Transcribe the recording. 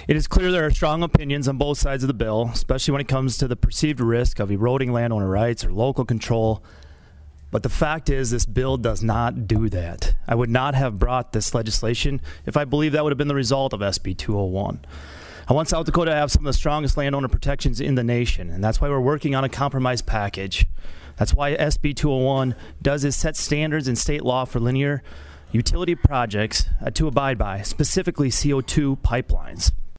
It is clear there are strong opinions on both sides of the bill, especially when it comes to the perceived risk of eroding landowner rights or local control. But the fact is, this bill does not do that. I would not have brought this legislation if I believed that would have been the result of SB 201. I want South Dakota to have some of the strongest landowner protections in the nation, and that's why we're working on a compromise package. That's why SB 201 does is set standards in state law for linear utility projects to abide by, specifically CO2 pipelines.